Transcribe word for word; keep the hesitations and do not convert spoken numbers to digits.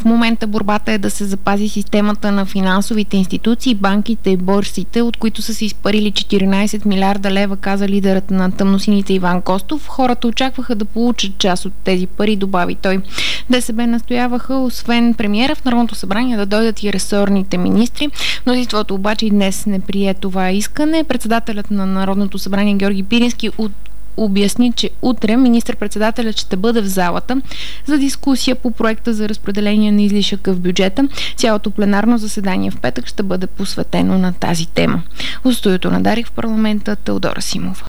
момента борбата е да се запази системата на финансовите институции, банките и борсите, от които са се изпарили четиринайсет милиарда лева, каза лидерът на тъмносините Иван Костов. Хората очакваха да получат част от тези пари, добави той. ДСБ настояваха, освен премиера, в Народното събрание да дойдат и ресорните министри. Мнозинството обаче и днес не прие това искане. Председателят на Народното събрание Георги Пирински от обясни, че утре министър-председателят ще бъде в залата за дискусия по проекта за разпределение на излишъка в бюджета. Цялото пленарно заседание в петък ще бъде посветено на тази тема. От студиото на Дарик в парламента Теодора Симова.